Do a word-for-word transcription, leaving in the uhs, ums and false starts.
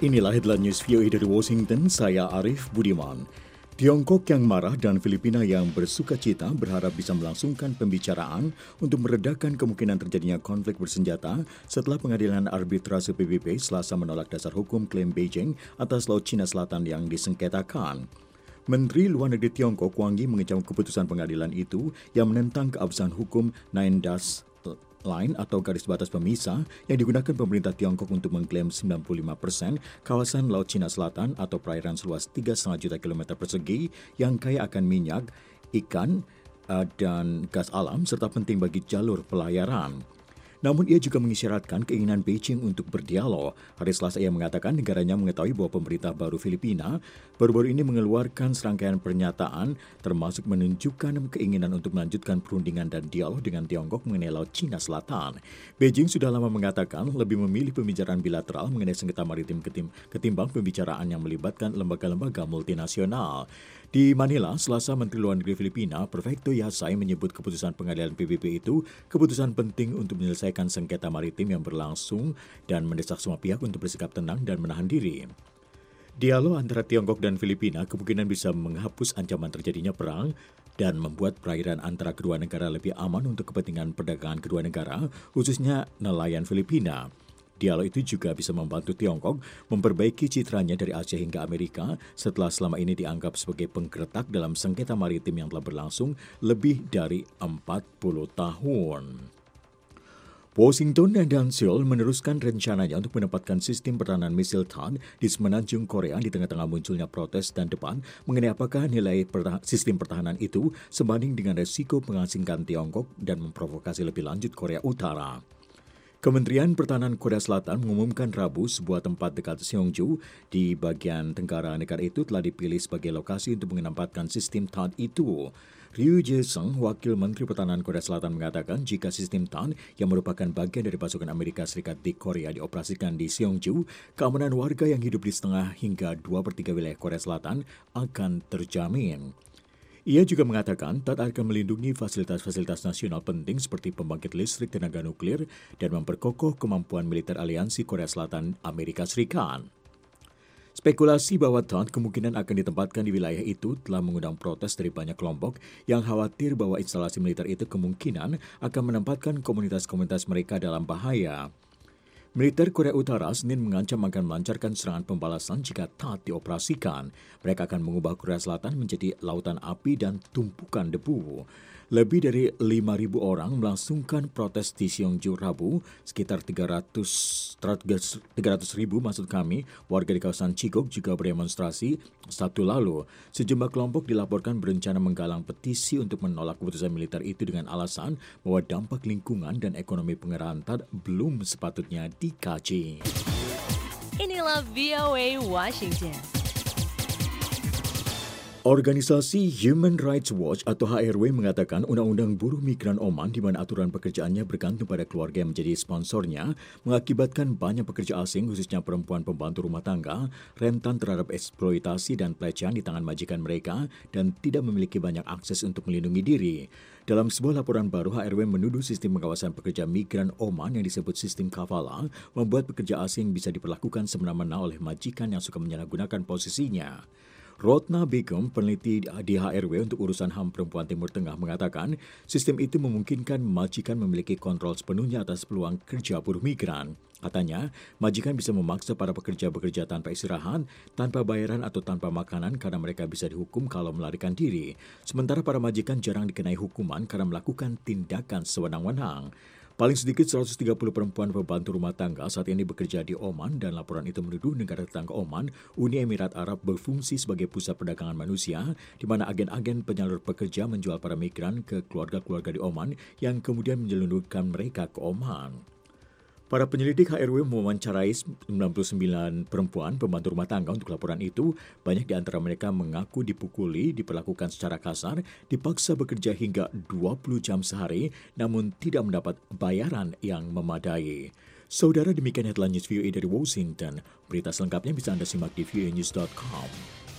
Inilah headline news V O A dari Washington, saya Arif Budiman. Tiongkok yang marah dan Filipina yang bersukacita berharap bisa melangsungkan pembicaraan untuk meredakan kemungkinan terjadinya konflik bersenjata setelah pengadilan arbitrase P B B Selasa menolak dasar hukum klaim Beijing atas Laut Cina Selatan yang disengketakan. Menteri Luar Negeri Tiongkok Wang Yi mengecam keputusan pengadilan itu yang menentang keabsahan hukum Nine Dash Line atau garis batas pemisah yang digunakan pemerintah Tiongkok untuk mengklaim sembilan puluh lima persen kawasan Laut Cina Selatan atau perairan seluas tiga koma lima juta kilometer persegi yang kaya akan minyak, ikan, uh, dan gas alam serta penting bagi jalur pelayaran. Namun ia juga mengisyaratkan keinginan Beijing untuk berdialog. Hari Selasa ia mengatakan negaranya mengetahui bahwa pemerintah baru Filipina baru-baru ini mengeluarkan serangkaian pernyataan termasuk menunjukkan keinginan untuk melanjutkan perundingan dan dialog dengan Tiongkok mengenai Laut Cina Selatan. Beijing sudah lama mengatakan lebih memilih pembicaraan bilateral mengenai sengketa maritim ketimbang pembicaraan yang melibatkan lembaga-lembaga multinasional. Di Manila, Selasa Menteri Luar Negeri Filipina, Perfecto Yasay menyebut keputusan pengadilan P B B itu keputusan penting untuk menyelesaikan sengketa maritim yang berlangsung dan mendesak semua pihak untuk bersikap tenang dan menahan diri. Dialog antara Tiongkok dan Filipina kemungkinan bisa menghapus ancaman terjadinya perang dan membuat perairan antara kedua negara lebih aman untuk kepentingan perdagangan kedua negara, khususnya nelayan Filipina. Dialog itu juga bisa membantu Tiongkok memperbaiki citranya dari Asia hingga Amerika setelah selama ini dianggap sebagai penggeretak dalam sengketa maritim yang telah berlangsung lebih dari empat puluh tahun. Washington dan Seoul meneruskan rencananya untuk menempatkan sistem pertahanan misil THAAD di semenanjung Korea di tengah-tengah munculnya protes dan debat mengenai apakah nilai pertah- sistem pertahanan itu sebanding dengan resiko mengasingkan Tiongkok dan memprovokasi lebih lanjut Korea Utara. Kementerian Pertahanan Korea Selatan mengumumkan Rabu sebuah tempat dekat Seongju di bagian tenggara negara itu telah dipilih sebagai lokasi untuk menempatkan sistem THAAD itu. Ryu Jae-sung, Wakil Menteri Pertahanan Korea Selatan mengatakan jika sistem THAAD yang merupakan bagian dari pasukan Amerika Serikat di Korea dioperasikan di Seongju, keamanan warga yang hidup di setengah hingga dua per tiga wilayah Korea Selatan akan terjamin. Ia juga mengatakan THAAD akan melindungi fasilitas-fasilitas nasional penting seperti pembangkit listrik tenaga nuklir dan memperkokoh kemampuan militer aliansi Korea Selatan Amerika Serikat. Spekulasi bahwa THAAD kemungkinan akan ditempatkan di wilayah itu telah mengundang protes dari banyak kelompok yang khawatir bahwa instalasi militer itu kemungkinan akan menempatkan komunitas-komunitas mereka dalam bahaya. Militer Korea Utara Senin mengancam akan melancarkan serangan pembalasan jika THAAD dioperasikan. Mereka akan mengubah Korea Selatan menjadi lautan api dan tumpukan debu. Lebih dari lima ribu orang melangsungkan protes di Seongju Rabu, sekitar tiga ratus ribu maksud kami, warga di kawasan Chigok juga berdemonstrasi Sabtu lalu. Sejumlah kelompok dilaporkan berencana menggalang petisi untuk menolak keputusan militer itu dengan alasan bahwa dampak lingkungan dan ekonomi pengerahan THAAD belum sepatutnya dikaji. Inilah V O A Washington. Organisasi Human Rights Watch atau H R W mengatakan undang-undang buruh migran Oman di mana aturan pekerjaannya bergantung pada keluarga yang menjadi sponsornya mengakibatkan banyak pekerja asing khususnya perempuan pembantu rumah tangga rentan terhadap eksploitasi dan pelecehan di tangan majikan mereka dan tidak memiliki banyak akses untuk melindungi diri. Dalam sebuah laporan baru, H R W menuduh sistem pengawasan pekerja migran Oman yang disebut sistem kafala membuat pekerja asing bisa diperlakukan semena-mena oleh majikan yang suka menyalahgunakan posisinya. Rotna Begum, peneliti di H R W untuk urusan H A M Perempuan Timur Tengah mengatakan sistem itu memungkinkan majikan memiliki kontrol sepenuhnya atas peluang kerja buruh migran. Katanya, majikan bisa memaksa para pekerja bekerja tanpa istirahat, tanpa bayaran atau tanpa makanan karena mereka bisa dihukum kalau melarikan diri. Sementara para majikan jarang dikenai hukuman karena melakukan tindakan sewenang-wenang. Paling sedikit seratus tiga puluh perempuan pembantu rumah tangga saat ini bekerja di Oman dan laporan itu menuduh negara tetangga Oman, Uni Emirat Arab berfungsi sebagai pusat perdagangan manusia di mana agen-agen penyalur pekerja menjual para migran ke keluarga-keluarga di Oman yang kemudian menyelundupkan mereka ke Oman. Para penyelidik H R W mewawancarai sembilan puluh sembilan perempuan pembantu rumah tangga untuk laporan itu. Banyak di antara mereka mengaku dipukuli, diperlakukan secara kasar, dipaksa bekerja hingga dua puluh jam sehari, namun tidak mendapat bayaran yang memadai. Saudara, demikian headline news V O A dari Washington. Berita selengkapnya bisa Anda simak di v o a news dot com.